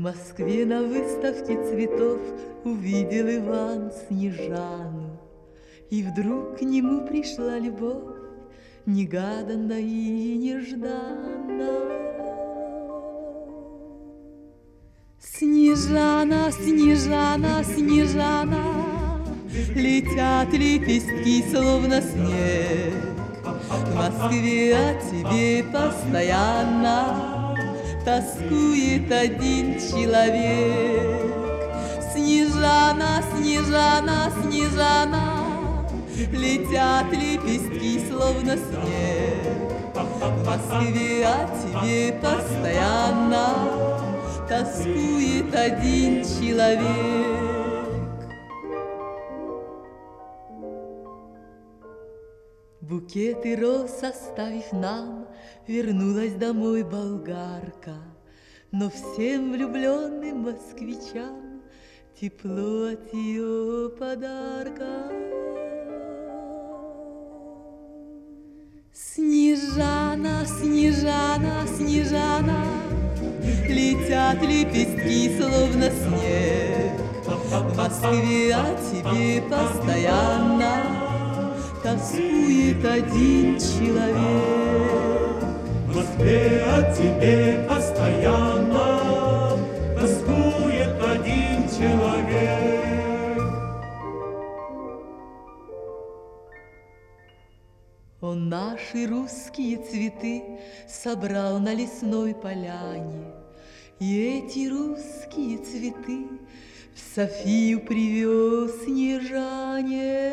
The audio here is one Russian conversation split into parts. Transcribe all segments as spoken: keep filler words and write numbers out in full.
Москве на выставке цветов увидел Иван Снежану, и вдруг к нему пришла любовь, негаданно и нежданно. Снежана, Снежана, Снежана, летят лепестки, словно снег. В Москве о тебе постоянно тоскует один человек. Снежана, Снежана, Снежана, летят лепестки, словно снег. В Москве о тебе постоянно тоскует один человек. Букеты роз оставив нам, вернулась домой болгарка, но всем влюбленным москвичам тепло от ее подарка. Снежана, Снежана, Снежана, летят лепестки, словно снег. В Москве о тебе постоянно тоскует один человек. В Москве о тебе постоянно тоскует один человек. Он наши русские цветы собрал на лесной поляне, и эти русские цветы в Софию привез Снежане.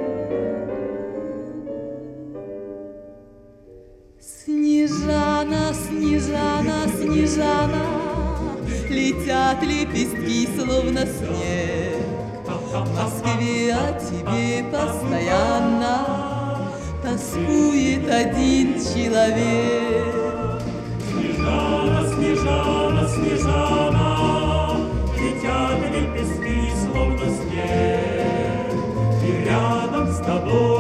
Снежана, Снежана, Снежана, летят лепестки, словно снег. В Москве о тебе постоянно тоскует один человек. Снежана, Снежана, Снежана, летят лепестки, словно снег. И рядом с тобой